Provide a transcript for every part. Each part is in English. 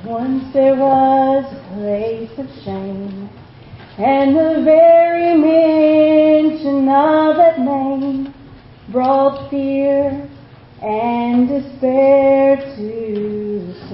Once there was a place of shame, and the very mention of that name brought fear and despair to the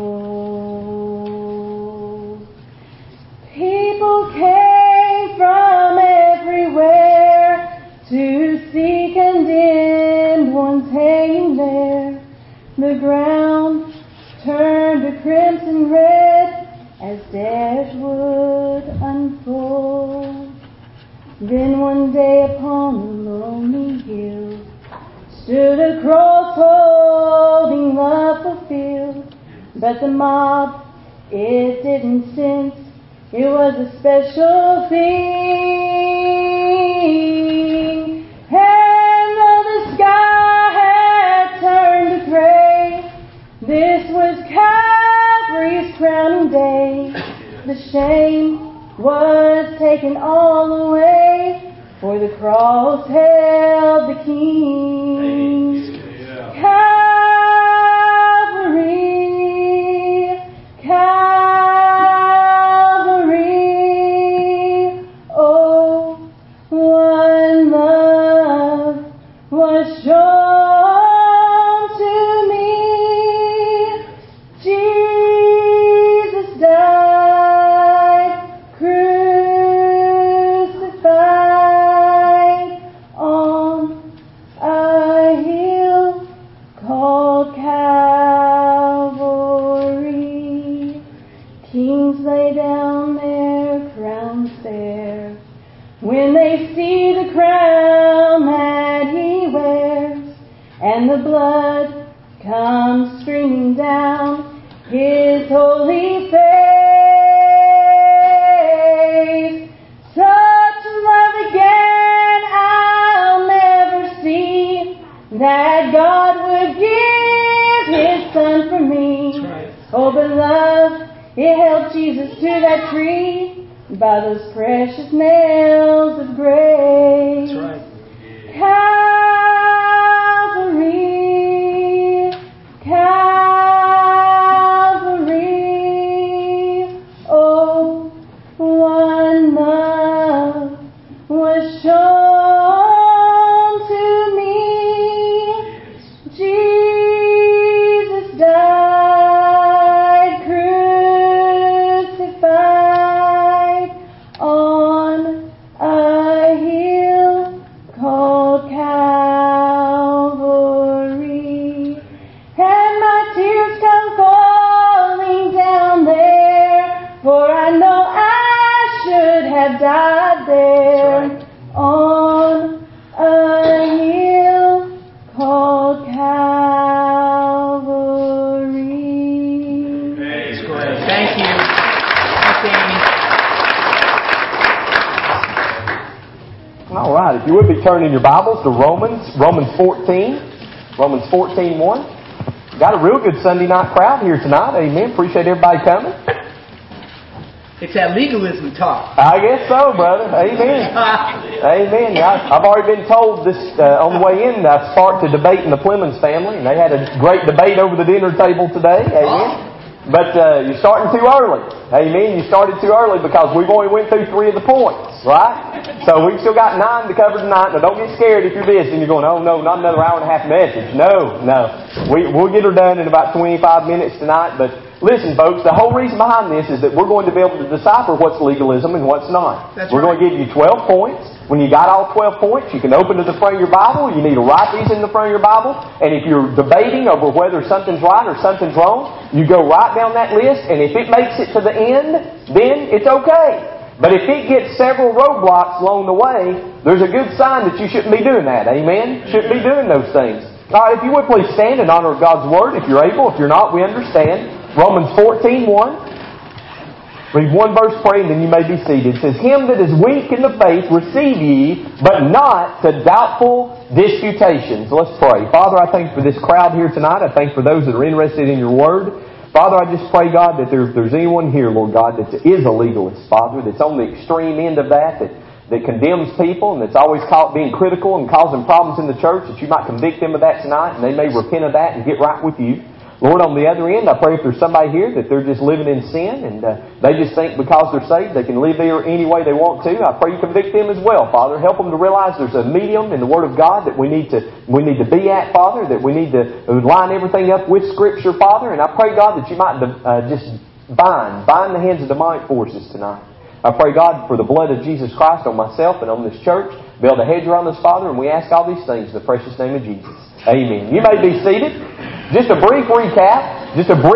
soul. People came from everywhere to see condemned ones hanging there. The ground turned to crimson red as death would unfold. Then one day upon the lonely hill stood a cross holding love fulfilled. But the mob, it didn't sense it was a special thing. And though the sky had turned to gray, this was Calvary's crowning day. The shame was taken all away, for the cross held the King. Calvary, Calvary, oh, one love was shown to me. Jesus died, crucified on a hill called Calvary. Kings lay down their crowns there when they see the crown that he wears, and the blood comes streaming down his holy face. Such love again I'll never see, that God would give his Son for me. Oh, but love, it held Jesus to that tree by those precious nails of grace. That's right. Calvary, Calvary, oh, one love was shown to me. Jesus died, crucified on a hill called Calvary. And my tears come falling down there, for I know I should have died there on a hill called Calvary. That's great. Thank you. Thanks, Amy. All right, if you would be turning your Bibles to Romans 14. Romans 14:1. Got a real good Sunday night crowd here tonight. Amen. Appreciate everybody coming. It's that legalism talk. I guess so, brother. Amen. Amen. I've already been told this on the way in. I sparked a debate in the Clemens family, and they had a great debate over the dinner table today. Amen. But you're starting too early. Amen. You started too early because we've only went through 3 of the points, right? So we've still got 9 to cover tonight. Now don't get scared if you're busy and you're going, oh no, not another hour and a half message. No. We'll get her done in about 25 minutes tonight. But listen, folks, the whole reason behind this is that we're going to be able to decipher what's legalism and what's not. We're going to give you 12 points. When you got all 12 points, you can open to the front of your Bible. You need to write these in the front of your Bible. And if you're debating over whether something's right or something's wrong, you go right down that list. And if it makes it to the end, then it's okay. But if it gets several roadblocks along the way, there's a good sign that you shouldn't be doing that. Amen? Shouldn't be doing those things. All right, if you would please stand in honor of God's Word. If you're able, if you're not, we understand. Romans 14:1. Read one verse, pray, and then you may be seated. It says, Him that is weak in the faith receive ye, but not to doubtful disputations. Let's pray. Father, I thank you for this crowd here tonight. I thank you for those that are interested in your Word. Father, I just pray, God, that if there's anyone here, Lord God, that is a legalist, Father, that's on the extreme end of that condemns people and that's always being critical and causing problems in the church, that you might convict them of that tonight and they may repent of that and get right with you. Lord, on the other end, I pray if there's somebody here that they're just living in sin and they just think because they're saved they can live there any way they want to, I pray you convict them as well, Father. Help them to realize there's a medium in the Word of God that we need to be at, Father, that we need to line everything up with Scripture, Father. And I pray, God, that you might just bind the hands of demonic forces tonight. I pray, God, for the blood of Jesus Christ on myself and on this church. Build a hedge around us, Father, and we ask all these things in the precious name of Jesus. Amen. You may be seated. Just a brief recap.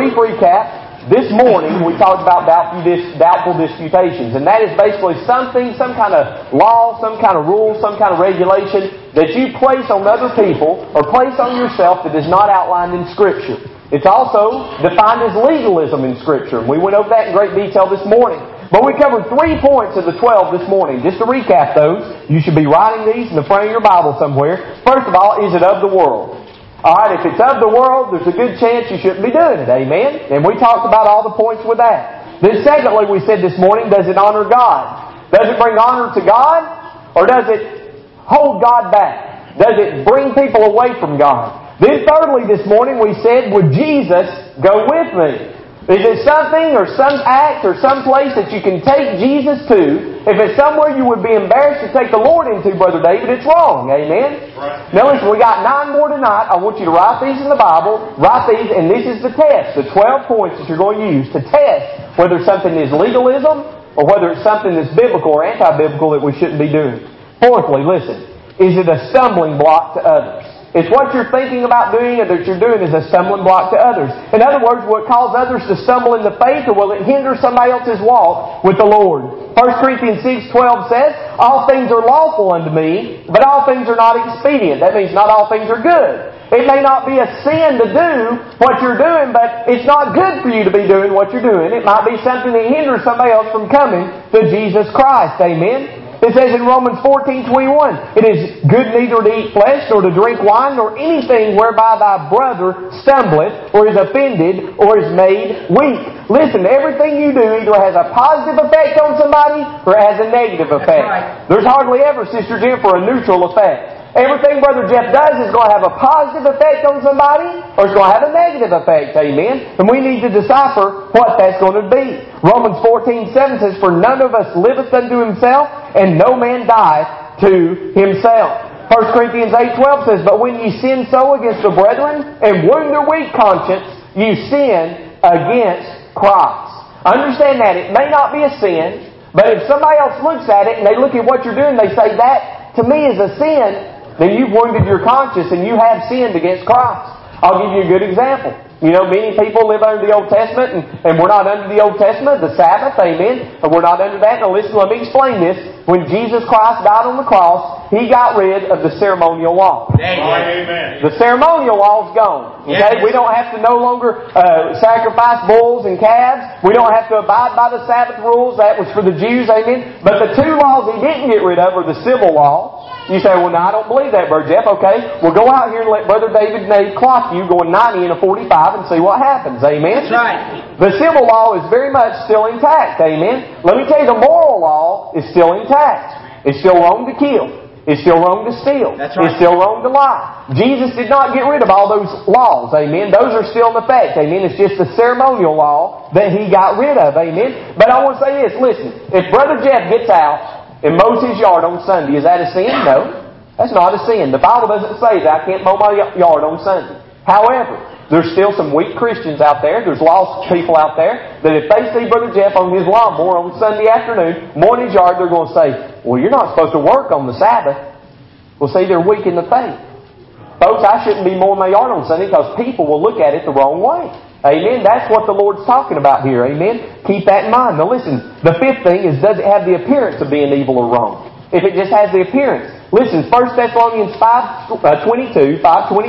This morning we talked about doubtful disputations. And that is basically some kind of law, some kind of rule, some kind of regulation that you place on other people or place on yourself that is not outlined in Scripture. It's also defined as legalism in Scripture. And we went over that in great detail this morning. But we covered 3 points of the 12 this morning. Just to recap those, you should be writing these in the front of your Bible somewhere. First of all, is it of the world? Alright, if it's of the world, there's a good chance you shouldn't be doing it. Amen? And we talked about all the points with that. Then secondly, we said this morning, does it honor God? Does it bring honor to God? Or does it hold God back? Does it bring people away from God? Then thirdly, this morning, we said, would Jesus go with me? Is it something or some act or some place that you can take Jesus to? If it's somewhere you would be embarrassed to take the Lord into, Brother David, it's wrong. Amen? Right. Now listen, we got 9 more tonight. I want you to write these in the Bible. Write these, and this is the test. The 12 points that you're going to use to test whether something is legalism or whether it's something that's biblical or anti-biblical that we shouldn't be doing. Fourthly, listen. Is it a stumbling block to others? It's what you're thinking about doing or that you're doing is a stumbling block to others. In other words, will it cause others to stumble in the faith or will it hinder somebody else's walk with the Lord? 1 Corinthians 6:12 says, all things are lawful unto me, but all things are not expedient. That means not all things are good. It may not be a sin to do what you're doing, but it's not good for you to be doing what you're doing. It might be something that hinders somebody else from coming to Jesus Christ. Amen? It says in Romans 14:21, it is good neither to eat flesh, nor to drink wine, nor anything whereby thy brother stumbleth, or is offended, or is made weak. Listen, everything you do either has a positive effect on somebody, or has a negative effect. Right. There's hardly ever, Sister Jennifer, a neutral effect. Everything Brother Jeff does is going to have a positive effect on somebody, or it's going to have a negative effect. Amen? And we need to decipher what that's going to be. Romans 14:7 says, for none of us liveth unto himself, and no man dieth to himself. 1 Corinthians 8:12 says, but when ye sin so against the brethren, and wound their weak conscience, you sin against Christ. Understand that. It may not be a sin, but if somebody else looks at it, and they look at what you're doing, they say, that to me is a sin, then you've wounded your conscience and you have sinned against Christ. I'll give you a good example. You know, many people live under the Old Testament and we're not under the Old Testament, the Sabbath, amen, and we're not under that. Now listen, let me explain this. When Jesus Christ died on the cross, He got rid of the ceremonial law. Amen. The ceremonial law is gone. Okay? Yes. We don't have to no longer sacrifice bulls and calves. We don't have to abide by the Sabbath rules. That was for the Jews, amen. But the 2 laws He didn't get rid of are the civil law. You say, well, no, I don't believe that, Brother Jeff. Okay, well, go out here and let Brother David Nate clock you going 90 and a 45 and see what happens. Amen? That's right. The civil law is very much still intact. Amen? Let me tell you, the moral law is still intact. It's still wrong to kill. It's still wrong to steal. That's right. It's still wrong to lie. Jesus did not get rid of all those laws. Amen? Those are still in effect. Amen? It's just the ceremonial law that He got rid of. Amen? But I want to say this. Listen, if Brother Jeff gets out and mows his yard on Sunday, is that a sin? No. That's not a sin. The Bible doesn't say that I can't mow my yard on Sunday. However, there's still some weak Christians out there. There's lost people out there that if they see Brother Jeff on his lawnmower on Sunday afternoon, mowing his yard, they're going to say, well, you're not supposed to work on the Sabbath. Well, see, they're weak in the faith. Folks, I shouldn't be mowing my yard on Sunday because people will look at it the wrong way. Amen? That's what the Lord's talking about here. Amen? Keep that in mind. Now listen, the 5th thing is, does it have the appearance of being evil or wrong? If it just has the appearance. Listen, 1 Thessalonians 5:22,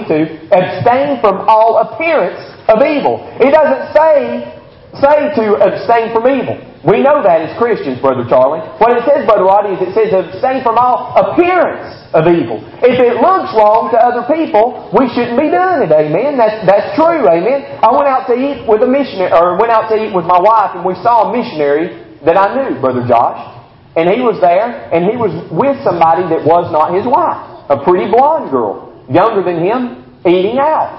abstain from all appearance of evil. It doesn't say to abstain from evil. We know that as Christians, Brother Charlie. What it says, Brother Roddy, is it says abstain from all appearance of evil. If it looks wrong to other people, we shouldn't be doing it. Amen. That's true. Amen. I went out to eat with a missionary, or went out to eat with my wife, and we saw a missionary that I knew, Brother Josh. And he was there, and he was with somebody that was not his wife. A pretty blonde girl, younger than him, eating out.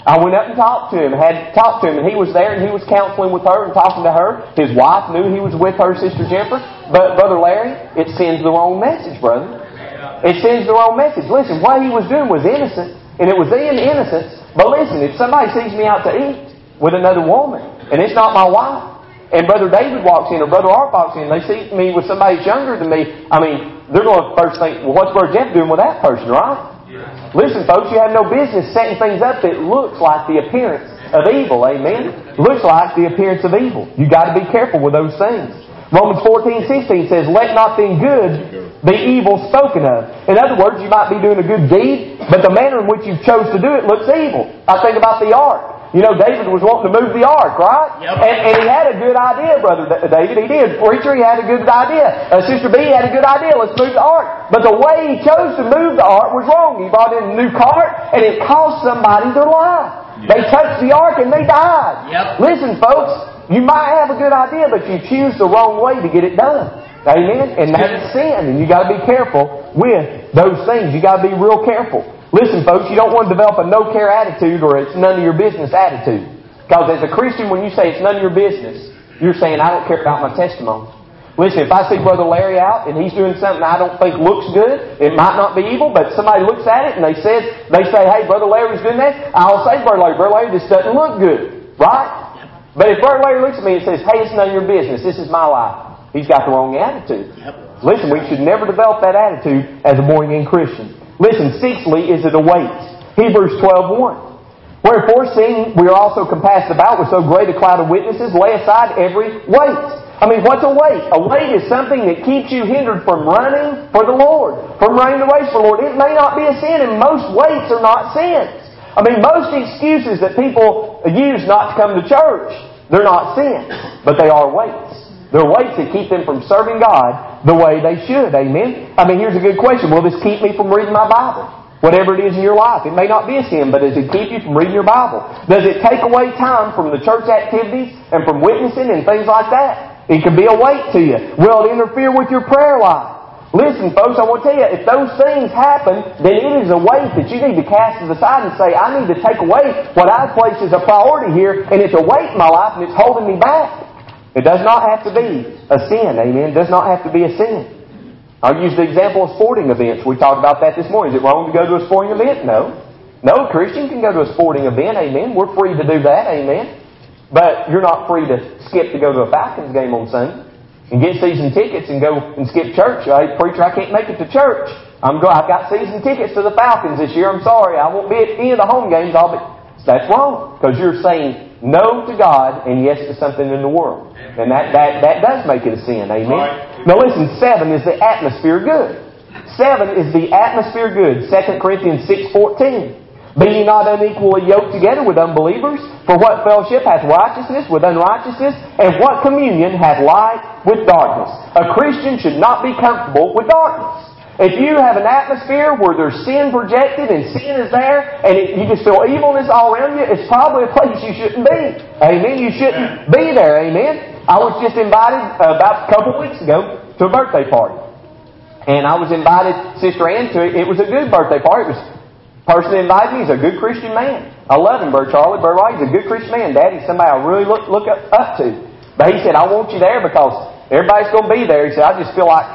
I went up and talked to him, and he was there, and he was counseling with her and talking to her. His wife knew he was with her, Sister Jennifer. But, Brother Larry, it sends the wrong message, brother. It sends the wrong message. Listen, what he was doing was innocent, and it was in innocence. But listen, if somebody sees me out to eat with another woman, and it's not my wife, and Brother David walks in or Brother Art walks in, and they see me with somebody who's younger than me, I mean, they're going to first think, well, what's Brother Jeff doing with that person, right? Yeah. Listen, folks, you have no business setting things up that looks like the appearance of evil, amen? Looks like the appearance of evil. You got to be careful with those things. Romans 14:16 says, let not then good be evil spoken of. In other words, you might be doing a good deed, but the manner in which you chose to do it looks evil. I think about the ark. You know, David was wanting to move the ark, right? Yep. And he had a good idea, Brother David. He did. Preacher, he had a good idea. Sister B had a good idea. Let's move the ark. But the way he chose to move the ark was wrong. He brought in a new cart, and it cost somebody their life. Yep. They touched the ark, and they died. Yep. Listen, folks, you might have a good idea, but you choose the wrong way to get it done. Amen? And that's sin, and you got to be careful with those things. You got to be real careful. Listen, folks, you don't want to develop a no-care attitude or it's none of your business attitude. Because as a Christian, when you say it's none of your business, you're saying, I don't care about my testimony. Listen, if I see Brother Larry out and he's doing something I don't think looks good, it might not be evil, but somebody looks at it and they say, hey, Brother Larry's doing that, I'll say, Brother Larry, this doesn't look good. Right? But if Brother Larry looks at me and says, hey, it's none of your business, this is my life, he's got the wrong attitude. Listen, we should never develop that attitude as a born-again Christian. Listen, sixthly, is it a weight? Hebrews 12:1. Wherefore, seeing we are also compassed about with so great a cloud of witnesses, lay aside every weight. I mean, what's a weight? A weight is something that keeps you hindered from running for the Lord, from running the race for the Lord. It may not be a sin, and most weights are not sins. I mean, most excuses that people use not to come to church, they're not sins, but they are weights. They're weights that keep them from serving God the way they should. Amen? I mean, here's a good question. Will this keep me from reading my Bible? Whatever it is in your life. It may not be a sin, but does it keep you from reading your Bible? Does it take away time from the church activities and from witnessing and things like that? It can be a weight to you. Will it interfere with your prayer life? Listen, folks, I want to tell you, if those things happen, then it is a weight that you need to cast to the side and say, I need to take away what I place as a priority here, and it's a weight in my life and it's holding me back. It does not have to be a sin, amen? It does not have to be a sin. I'll use the example of sporting events. We talked about that this morning. Is it wrong to go to a sporting event? No. No, a Christian can go to a sporting event, amen? We're free to do that, amen? But you're not free to skip to go to a Falcons game on Sunday and get season tickets and go and skip church. Hey, preacher, I can't make it to church. I've got season tickets to the Falcons this year. I'm sorry. I won't be at any of the home games. That's wrong, because you're saying no to God and yes to something in the world. And that does make it a sin. Amen? Now listen, 7 is the atmosphere good. 7 is the atmosphere good. 2 Corinthians 6:14. Be ye not unequally yoked together with unbelievers? For what fellowship hath righteousness with unrighteousness? And what communion hath light with darkness? A Christian should not be comfortable with darkness. If you have an atmosphere where there's sin projected and sin is there, and you just feel evilness all around you, it's probably a place you shouldn't be. Amen? You shouldn't be there. Amen? I was just invited about a couple of weeks ago to a birthday party. And I was invited, Sister Ann, to it. It was a good birthday party. The person that invited me is a good Christian man. I love him, Brother Charlie. Brother Wright, he's a good Christian man. Daddy's somebody I really look up to. But he said, I want you there because everybody's going to be there. He said, I just feel like,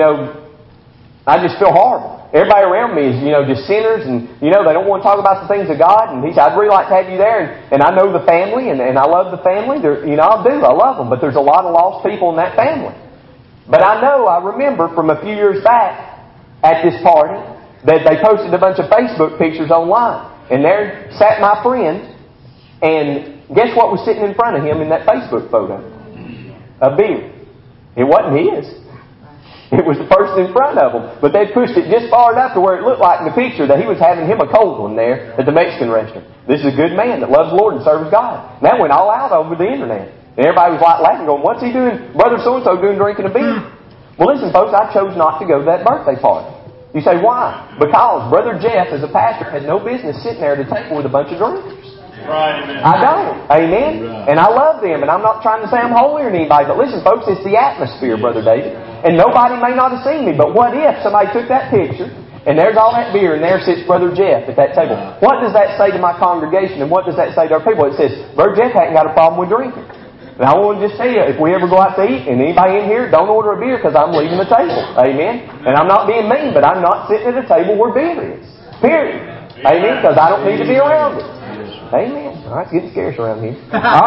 I just feel horrible. Everybody around me is, just sinners and, they don't want to talk about the things of God. And he said, I'd really like to have you there. And I know the family and I love the family. I love them. But there's a lot of lost people in that family. But I remember from a few years back at this party that they posted a bunch of Facebook pictures online. And there sat my friend, and guess what was sitting in front of him in that Facebook photo? A beer. It wasn't his. It was the person in front of him. But they pushed it just far enough to where it looked like in the picture that he was having him a cold one there at the Mexican restaurant. This is a good man that loves the Lord and serves God. And that went all out over the internet. And everybody was like laughing, going, what's he doing? Brother so-and-so doing drinking a beer? Well, listen, folks, I chose not to go to that birthday party. You say, why? Because Brother Jeff, as a pastor, has no business sitting there at a table with a bunch of drinkers. Right, amen. I don't. Amen? Right. And I love them, and I'm not trying to say I'm holier than anybody, but listen, folks, it's the atmosphere, Brother David. And nobody may not have seen me, but what if somebody took that picture And there's all that beer, and there sits Brother Jeff at that table. What does that say to my congregation, and what does that say to our people? It says, Brother Jeff hadn't got a problem with drinking. And I want to just tell you, if we ever go out to eat, and anybody in here, don't order a beer because I'm leaving the table. Amen? And I'm not being mean, but I'm not sitting at a table where beer is. Period. Amen? Because I don't need to be around it. Amen. All right, it's getting scarce around here. All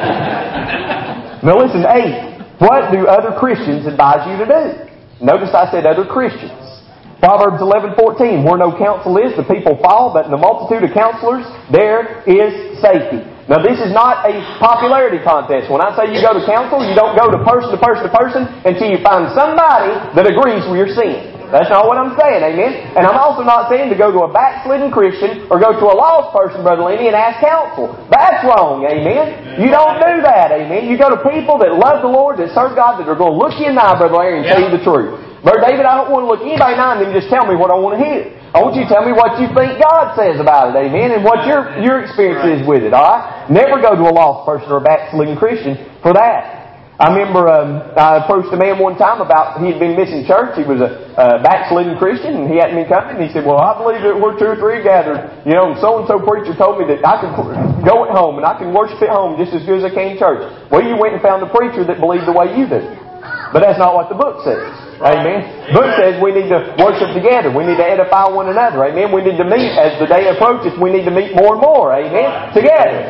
right. Now listen, 8. What do other Christians advise you to do? Notice I said other Christians. Proverbs 11:14, where no counsel is, the people fall, but in the multitude of counselors, there is safety. Now this is not a popularity contest. When I say you go to counsel, you don't go to person to person to person until you find somebody that agrees with your sin. That's not what I'm saying, amen? And I'm also not saying to go to a backslidden Christian or go to a lost person, Brother Lenny, and ask counsel. That's wrong, amen? You don't do that, amen? You go to people that love the Lord, that serve God, that are going to look you in the eye, Brother Larry, and tell you the truth. Brother David, I don't want to look anybody in the eye and just tell me what I want to hear. I want you to tell me what you think God says about it, amen, and what your experience is with it, alright? Never go to a lost person or a backslidden Christian for that. I remember I approached a man one time about he had been missing church. He was a backslidden Christian, and he hadn't been coming. And he said, well, I believe that we're 2 or 3 gathered. You know, and so-and-so preacher told me that I can go at home and I can worship at home just as good as I can in church. Well, you went and found a preacher that believed the way you do. But that's not what the book says. Amen. The book says we need to worship together. We need to edify one another. Amen. We need to meet as the day approaches. We need to meet more and more. Amen. Together.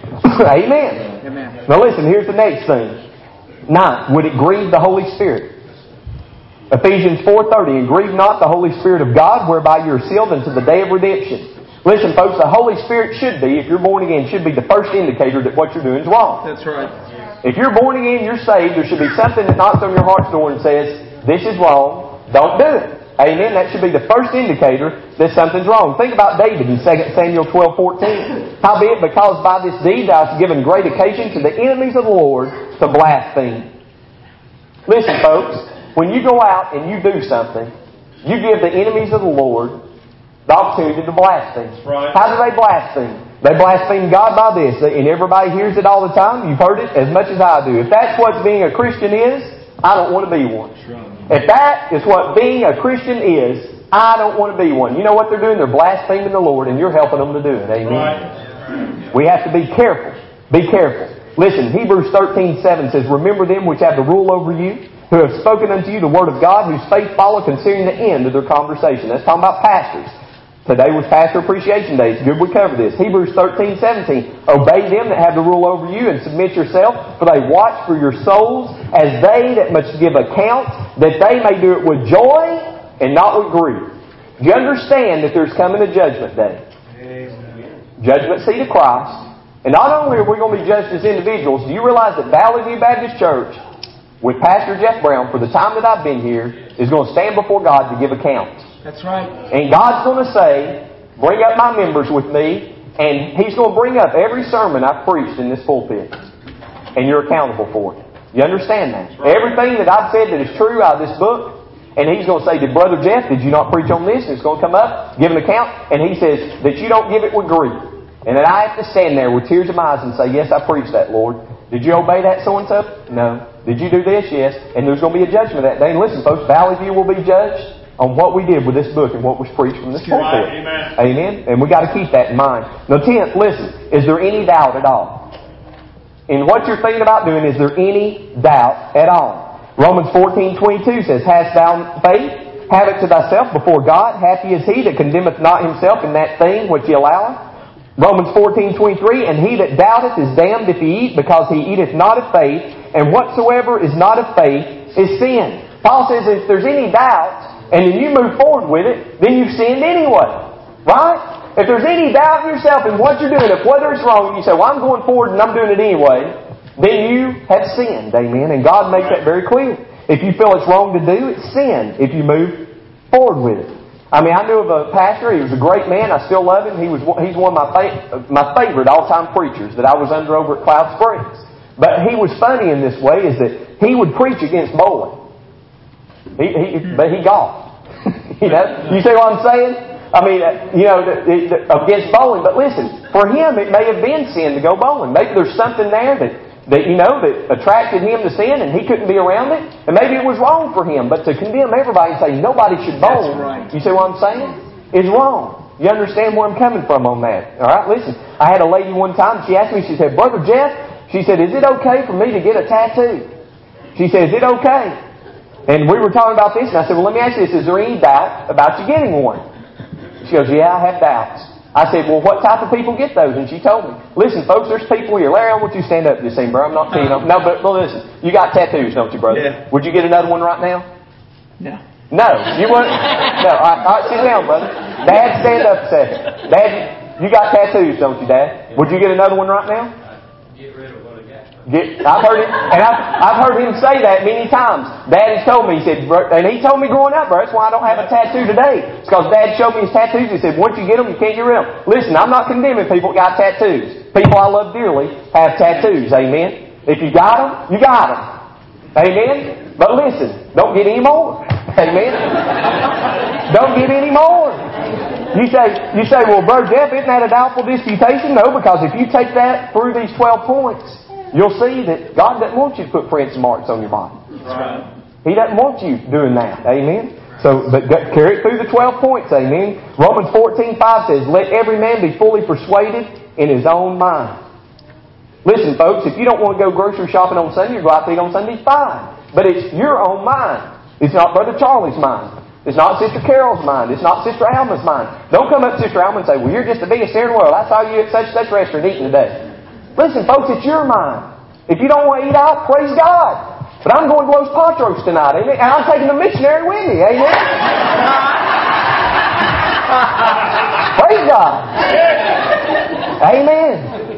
Amen. Amen. Now listen, here's the next thing. 9. Would it grieve the Holy Spirit? Ephesians 4:30. And grieve not the Holy Spirit of God, whereby you are sealed unto the day of redemption. Listen, folks, the Holy Spirit should be, if you're born again, should be the first indicator that what you're doing is wrong. That's right. If you're born again, you're saved, there should be something that knocks on your heart's door and says, this is wrong, don't do it. Amen? That should be the first indicator that something's wrong. Think about David in 2 Samuel 12:14. Howbeit, because by this deed thou hast given great occasion to the enemies of the Lord to blaspheme. Listen, folks, when you go out and you do something, you give the enemies of the Lord the opportunity to blaspheme. Right. How do they blaspheme? They blaspheme God by this, and everybody hears it all the time. You've heard it as much as I do. If that's what being a Christian is, I don't want to be one. If that is what being a Christian is, I don't want to be one. You know what they're doing? They're blaspheming the Lord, and you're helping them to do it. Amen? Right. We have to be careful. Be careful. Listen, Hebrews 13:7 says, remember them which have the rule over you, who have spoken unto you the word of God, whose faith follow considering the end of their conversation. That's talking about pastors. Today was Pastor Appreciation Day. It's good we cover this. Hebrews 13:17. Obey them that have the rule over you and submit yourself, for they watch for your souls as they that must give account, that they may do it with joy and not with grief. Do you understand that there's coming a judgment day? Amen. Judgment seat of Christ. And not only are we going to be judged as individuals, do you realize that Valley View Baptist Church, with Pastor Jeff Brown, for the time that I've been here, is going to stand before God to give account. That's right. And God's going to say, bring up my members with me, and He's going to bring up every sermon I've preached in this pulpit. And you're accountable for it. You understand that? Right. Everything that I've said that is true out of this book, and He's going to say, did Brother Jeff, did you not preach on this? And it's going to come up, give an account, and He says that you don't give it with grief. And then I have to stand there with tears in my eyes and say, yes, I preached that, Lord. Did you obey that so-and-so? No. Did you do this? Yes. And there's going to be a judgment that day. And listen, folks, Valley View will be judged on what we did with this book and what was preached from this pulpit. Right. Amen. Amen. And we got to keep that in mind. Now, 10th, listen. Is there any doubt at all? In what you're thinking about doing, is there any doubt at all? Romans 14:22 says, hast thou faith? Have it to thyself before God. Happy is he that condemneth not himself in that thing which he alloweth. Romans 14:23, and he that doubteth is damned if he eat, because he eateth not of faith, and whatsoever is not of faith is sin. Paul says if there's any doubt, and then you move forward with it, then you've sinned anyway. Right? If there's any doubt in yourself in what you're doing, if whether it's wrong, you say, well, I'm going forward and I'm doing it anyway, then you have sinned. Amen? And God makes that very clear. If you feel it's wrong to do, it's sin if you move forward with it. I mean, I knew of a pastor. He was a great man. I still love him. He's one of my favorite all-time preachers that I was under over at Cloud Springs. But he was funny in this way, is that he would preach against bowling. But he golfed. You know, you see what I'm saying? I mean, against bowling. But listen, for him, it may have been sin to go bowling. Maybe there's something there that that attracted him to sin, and he couldn't be around it. And maybe it was wrong for him, but to condemn everybody and say nobody should bowl, right. You see what I'm saying? Is wrong. You understand where I'm coming from on that? All right, listen. I had a lady one time, she asked me, she said, Brother Jeff, she said, is it okay for me to get a tattoo? She said, is it okay? And we were talking about this, and I said, well, let me ask you this. Is there any doubt about you getting one? She goes, yeah, I have doubts. I said, well, what type of people get those? And she told me. Listen, folks, there's people here. Larry, I want you to stand up and just say, bro, I'm not kidding. No, but listen, you got tattoos, don't you, brother? Yeah. Would you get another one right now? No. No, you wouldn't. No, all right, sit down, brother. Dad, stand up a second. Dad, you got tattoos, don't you, Dad? Would you get another one right now? Get rid of what I got. I've heard him, and I've heard him say that many times. Dad has told me, he said, and he told me growing up, bro, that's why I don't have a tattoo today. It's because Dad showed me his tattoos. He said, once you get them, you can't get rid of them. Listen, I'm not condemning people that got tattoos. People I love dearly have tattoos. Amen. If you got them, you got them. Amen. But listen, don't get any more. Amen. Don't get any more. You say, well, Brother Jeff, isn't that a doubtful disputation? No, because if you take that through these 12 points, you'll see that God doesn't want you to put prints and marks on your body. Right. He doesn't want you doing that. Amen. So, but carry it through the 12 points. Amen. Romans 14:5 says, let every man be fully persuaded in his own mind. Listen, folks, if you don't want to go grocery shopping on Sunday, you go out to eat on Sunday, fine. But it's your own mind. It's not Brother Charlie's mind. It's not Sister Carol's mind. It's not Sister Alma's mind. Don't come up to Sister Alma and say, well, you're just the biggest sinner in the world. I saw you at such restaurant eating today. Listen, folks, it's your mind. If you don't want to eat out, praise God. But I'm going to Los Patros tonight, amen? And I'm taking the missionary with me, amen? Praise God. Amen.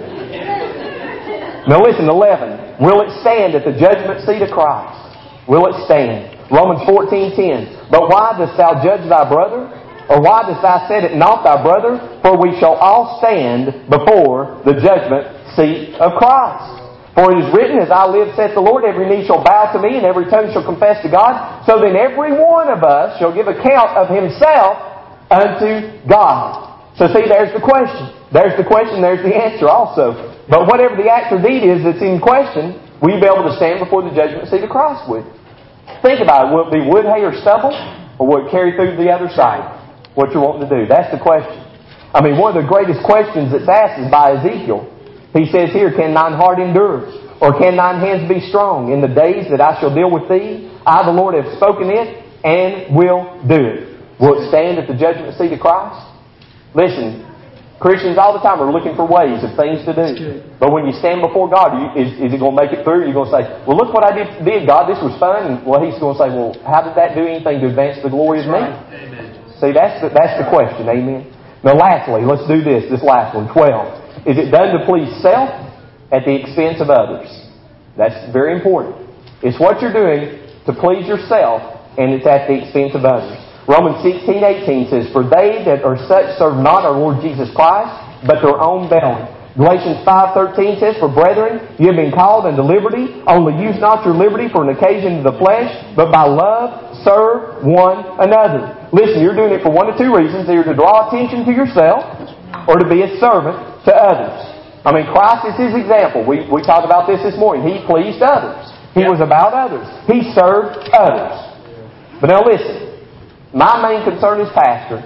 Now listen, 11. Will it stand at the judgment seat of Christ? Will it stand? Romans 14:10. But why dost thou judge thy brother? Or why dost thou set it not thy brother? For we shall all stand before the judgment seat of Christ. For it is written, as I live, saith the Lord, every knee shall bow to me, and every tongue shall confess to God. So then every one of us shall give account of himself unto God. So see, there's the question. There's the question, there's the answer also. But whatever the act or deed is that's in question, will you be able to stand before the judgment seat of Christ with? Think about it. Will it be wood, hay, or stubble? Or will it carry through to the other side? What you're wanting to do. That's the question. I mean, one of the greatest questions that's asked is by Ezekiel. He says here, can thine heart endure? Or can thine hands be strong? In the days that I shall deal with thee, I, the Lord, have spoken it and will do it. Will it stand at the judgment seat of Christ? Listen, Christians all the time are looking for ways of things to do. But when you stand before God, is it going to make it through? You're going to say, well, look what I did, God. This was fun. And well, He's going to say, well, how did that do anything to advance the glory of me? Amen. See, that's the question. Amen. Now, lastly, let's do this last one, 12. Is it done to please self at the expense of others? That's very important. It's what you're doing to please yourself, and it's at the expense of others. Romans 16:18 says, for they that are such serve not our Lord Jesus Christ, but their own belly. Galatians 5:13 says, for brethren, you have been called unto liberty, only use not your liberty for an occasion of the flesh, but by love serve one another. Listen, you're doing it for one of two reasons, either to draw attention to yourself, or to be a servant to others. I mean, Christ is His example. We talked about this morning. He pleased others. He was about others. He served others. But now listen. My main concern as pastor,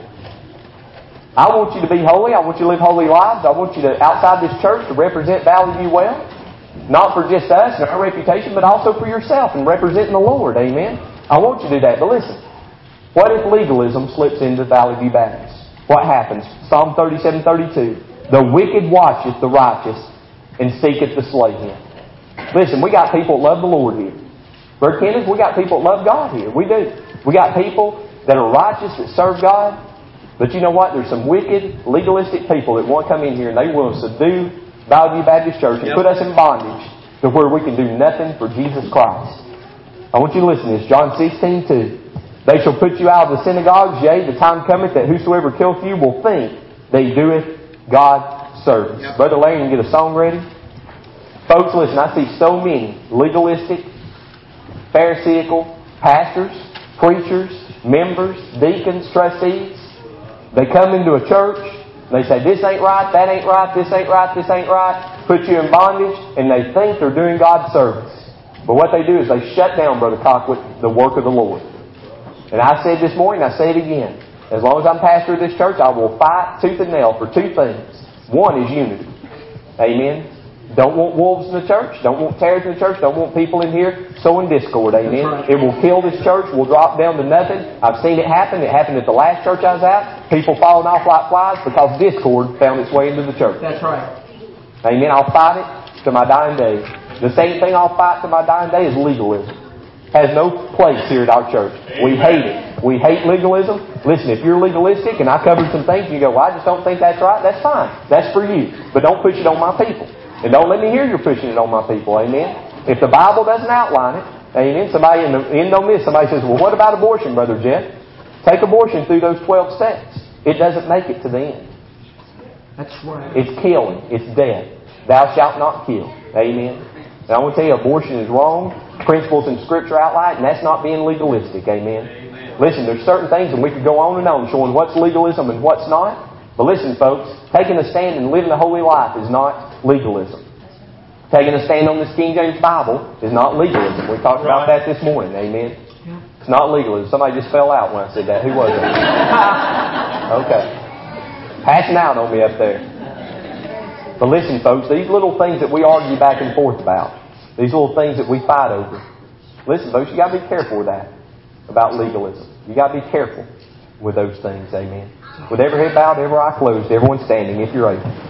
I want you to be holy. I want you to live holy lives. I want you to, outside this church, to represent Valley View well. Not for just us and our reputation, but also for yourself and representing the Lord. Amen? I want you to do that. But listen, what if legalism slips into Valley View Baptist? What happens? Psalm 37:32. The wicked watcheth the righteous and seeketh to slay him. Listen, we got people that love the Lord here. Brother Kenneth, we got people that love God here. We do. We got people that are righteous, that serve God. But you know what? There's some wicked, legalistic people that want to come in here and they will subdue Valley View Baptist Church and put us in bondage to where we can do nothing for Jesus Christ. I want you to listen to this. John 16:2. They shall put you out of the synagogues, yea, the time cometh that whosoever killeth you will think that he doeth God's service. Yep. Brother Larry, you can get a song ready? Folks, listen, I see so many legalistic, pharisaical pastors, preachers, members, deacons, trustees. They come into a church, they say, this ain't right, that ain't right, this ain't right, this ain't right. put you in bondage, and they think they're doing God's service. But what they do is they shut down, Brother Cockwood, the work of the Lord. And I said this morning, I say it again. As long as I'm pastor of this church, I will fight tooth and nail for two things. One is unity. Amen. Don't want wolves in the church. Don't want tares in the church. Don't want people in here sowing discord. Amen. Right. It will kill this church. We'll drop down to nothing. I've seen it happen. It happened at the last church I was at. People falling off like flies because discord found its way into the church. That's right. Amen. I'll fight it to my dying day. The same thing I'll fight to my dying day is legalism. Has no place here at our church. We hate it. We hate legalism. Listen, if you're legalistic and I covered some things and you go, well, I just don't think that's right, that's fine. That's for you. But don't push it on my people. And don't let me hear you're pushing it on my people. Amen. If the Bible doesn't outline it, amen. Somebody don't miss. Somebody says, well, what about abortion, Brother Jeff? Take abortion through those 12 steps. It doesn't make it to the end. That's right. It's killing. It's death. Thou shalt not kill. Amen. And I want to tell you, abortion is wrong. Principles in Scripture outline, and that's not being legalistic. Amen. Listen, there's certain things, and we could go on and on showing what's legalism and what's not. But listen, folks, taking a stand and living a holy life is not legalism. Taking a stand on this King James Bible is not legalism. We talked about that this morning. Amen. It's not legalism. Somebody just fell out when I said that. Who was it? Okay. Passing out on me up there. But listen, folks, these little things that we argue back and forth about, these little things that we fight over, listen, folks, you got to be careful with that, about legalism. You got to be careful with those things, amen. With every head bowed, every eye closed, everyone standing, if you're able.